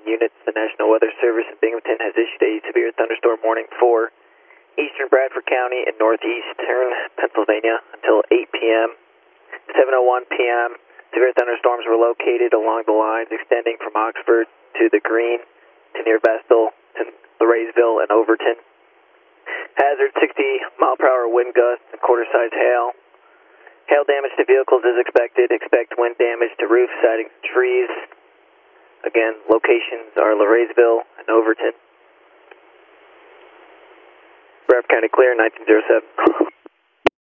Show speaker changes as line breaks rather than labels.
units. The National Weather Service in Binghamton has issued a severe thunderstorm warning for eastern Bradford County and northeastern Pennsylvania until 8 p.m. 7:01 p.m. Severe thunderstorms were located along the lines extending from Oxford to the Green to near Vestal to Laresville and Overton. Hazard 60-mile-per-hour wind gusts and quarter-size hail. Hail damage to vehicles is expected. Expect wind damage to roofs, sidings, and trees. Again, locations are Laresville and Overton. Bradford County clear, 1907.